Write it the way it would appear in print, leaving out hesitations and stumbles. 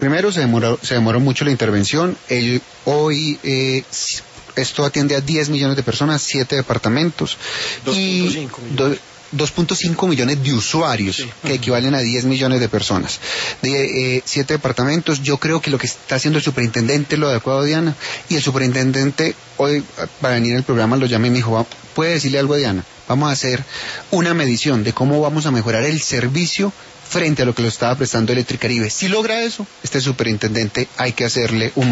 Primero, se demoró mucho la intervención. Hoy esto atiende a 10 millones de personas, 7 departamentos 2.5 millones. 2.5 millones de usuarios, sí, que equivalen a 10 millones de personas, de 7 departamentos. Yo creo que lo que está haciendo el superintendente, lo adecuado, Diana, y el superintendente hoy, para venir al programa, lo llamé y me dijo, ¿puede decirle algo a Diana? Vamos a hacer una medición de cómo vamos a mejorar el servicio frente a lo que lo estaba prestando Electricaribe. Si logra eso, este superintendente hay que hacerle un